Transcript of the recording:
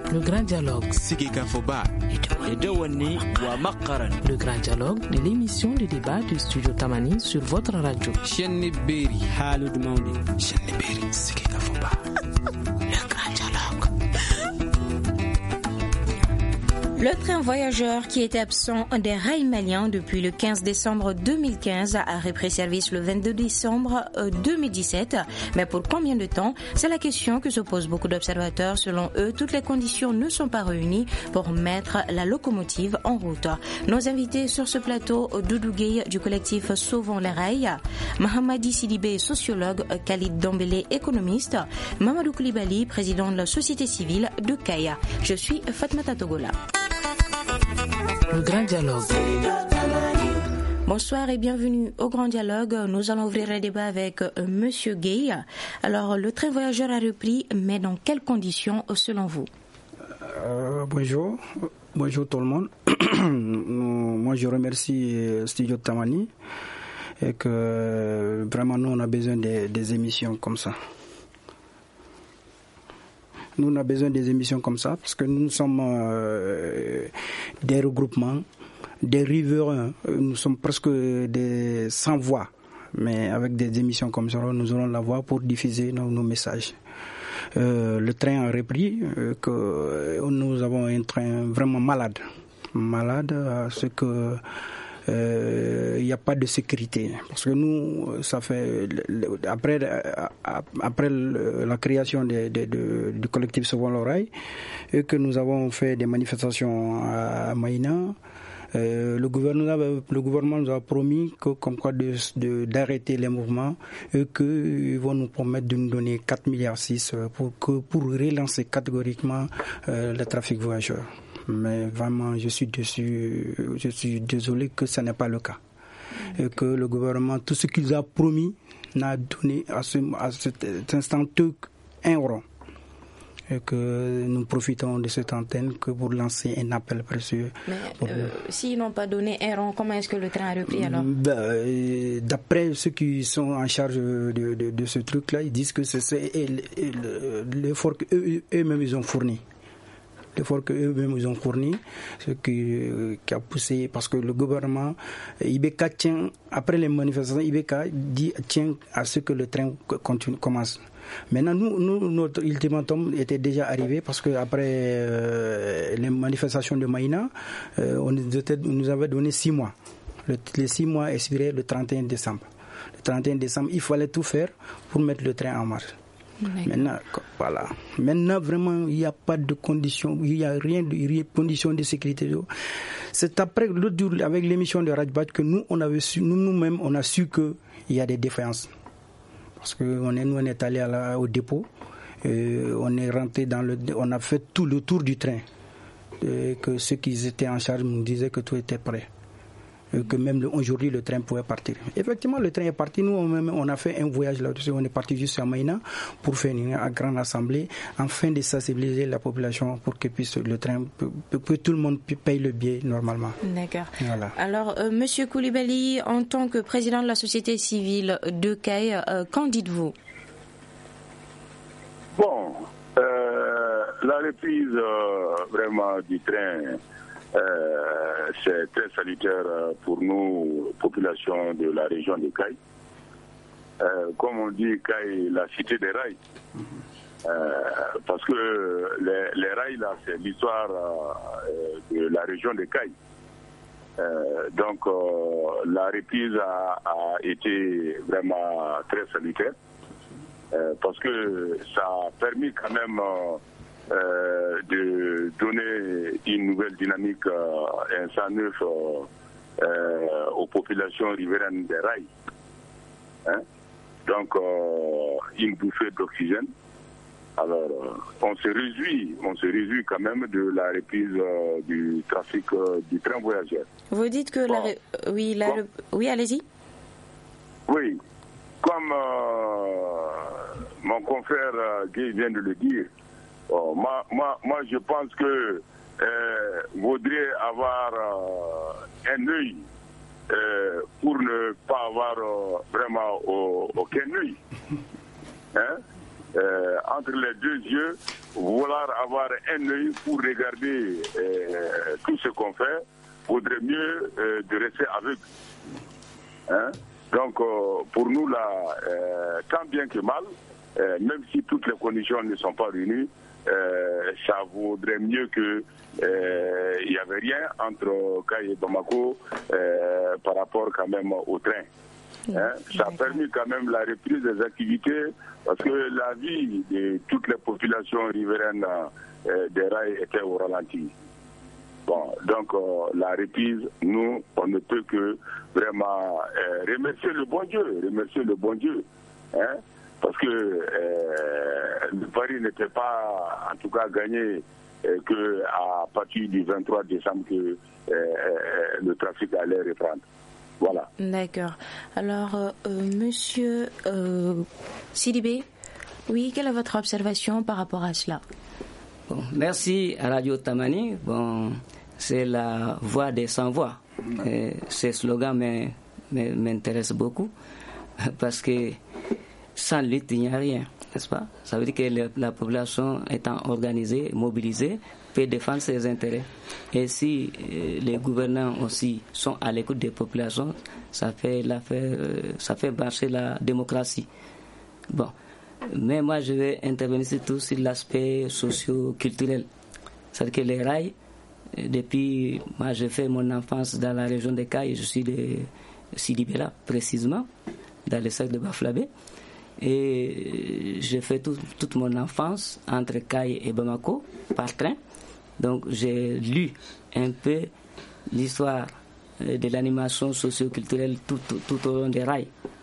Le grand dialogue. Sigika Foba. Le grand dialogue de l'émission de débat du studio Tamani sur votre radio. Chenni Beri. Halud Maudi. Chenni Beri. Sigika Foba. Le grand dialogue. Le train voyageur qui était absent des rails maliens depuis le 15 décembre 2015 a repris service le 22 décembre 2017. Mais pour combien de temps? C'est la question que se posent beaucoup d'observateurs. Selon eux, toutes les conditions ne sont pas réunies pour mettre la locomotive en route. Nos invités sur ce plateau, Doudou Gueye du collectif Sauvons les rails, Mahamadi Sidibé, sociologue, Khalid Dombele, économiste, Mamadou Koulibaly, président de la société civile de Kaya. Je suis Fatmata Togola. Le grand dialogue. Bonsoir et bienvenue au Grand Dialogue. Nous allons ouvrir le débat avec Monsieur Gueye. Alors, le train voyageur a repris, mais dans quelles conditions selon vous? Bonjour tout le monde. Moi, je remercie Studio Tamani et que vraiment nous on a besoin des émissions comme ça. Nous, on a besoin des émissions comme ça parce que nous sommes des regroupements, des riverains. Nous sommes presque des sans voix. Mais avec des émissions comme ça, nous aurons la voix pour diffuser nos messages. Le train a repris, que nous avons un train vraiment malade à ce que il n'y a pas de sécurité parce que nous ça fait après la création du collectif Sauvons les rails et que nous avons fait des manifestations à Maïna. Le gouvernement nous a promis que comme quoi d'arrêter les mouvements et qu'ils vont nous promettre de nous donner 4,6 milliards pour relancer catégoriquement le trafic voyageur. Mais vraiment, je suis désolé que ce n'est pas le cas. Et que le gouvernement, tout ce qu'il a promis, n'a donné à cet instant qu'un euro. Et que nous profitons de cette antenne que pour lancer un appel précieux. Mais s'ils n'ont pas donné un euro, comment est-ce que le train a repris alors? D'après ceux qui sont en charge de ce truc-là, ils disent que c'est l'effort qu'eux-mêmes ils ont fourni. L'effort qu'eux-mêmes ils ont fourni, ce qui a poussé, parce que le gouvernement, Ibeka tient, après les manifestations, Ibeka tient à ce que le train commence. Maintenant, notre ultimatum était déjà arrivé parce que après les manifestations de Maïna, on nous avait donné 6 mois. Les 6 mois expiraient le 31 décembre. Le 31 décembre, il fallait tout faire pour mettre le train en marche. Maintenant, voilà. Maintenant, vraiment, il n'y a pas de conditions, il n'y a rien de conditions de sécurité. C'est après l'autre jour, avec l'émission de Rajbat, que nous-mêmes, on a su qu'il y a des défaillances. Parce que nous, on est allé au dépôt, on est rentré on a fait tout le tour du train. Et que ceux qui étaient en charge nous disaient que tout était prêt. Et que même aujourd'hui le train pouvait partir. Effectivement, le train est parti. Nous, on a fait un voyage là-dessus. On est parti jusqu'à Maïna pour faire une grande assemblée afin de sensibiliser la population pour que le train, que tout le monde paye le billet normalement. D'accord. Voilà. Alors, Monsieur Koulibaly, en tant que président de la société civile de CAI, qu'en dites-vous? Bon, la reprise vraiment du train, c'est très salutaire pour nous, population de la région de Caille. Comme on dit, Caille, la cité des rails. Parce que les rails, là, c'est l'histoire de la région de Caille. Donc, la reprise a été vraiment très salutaire. Parce que ça a permis quand même de donner une nouvelle dynamique, un 109 aux populations riveraines des rails. Hein? Donc, une bouffée d'oxygène. Alors, on se réjouit quand même de la reprise du trafic du train voyageur. Vous dites que oui, allez-y. Oui, comme mon confrère Guy vient de le dire, moi je pense que vaudrait avoir un œil pour ne pas avoir vraiment aucun œil. Hein? entre les deux yeux, vouloir avoir un œil pour regarder tout ce qu'on fait, vaudrait mieux de rester aveugle. Hein? Donc, pour nous, là, tant bien que mal, même si toutes les conditions ne sont pas réunies, ça vaudrait mieux que il n'y avait rien entre Kayes et Bamako par rapport quand même au train. Hein? Ça a permis quand même la reprise des activités parce que la vie de toutes les populations riveraines des rails était au ralenti. Bon, donc la reprise, nous, on ne peut que vraiment remercier le bon Dieu, hein? Parce que le pari n'était pas, en tout cas, gagné qu'à partir du 23 décembre que le trafic allait reprendre. Voilà. D'accord. Alors, monsieur Sidibé, oui, quelle est votre observation par rapport à cela? Bon, merci à Radio Tamani. Bon, c'est la voix des sans-voix. Ce slogan m'intéresse beaucoup parce que sans lutte, il n'y a rien, n'est-ce pas? Ça veut dire que la population étant organisée, mobilisée, peut défendre ses intérêts. Et si les gouvernants aussi sont à l'écoute des populations, ça fait marcher la démocratie. Bon, mais moi je vais intervenir surtout sur l'aspect socio-culturel. C'est-à-dire que les rails, depuis, moi j'ai fait mon enfance dans la région de Kayes, je suis de Sidibé précisément, dans le cercle de Baflabé. Et j'ai fait toute mon enfance entre Kayes et Bamako par train. Donc j'ai lu un peu l'histoire de l'animation socio-culturelle tout au long des rails.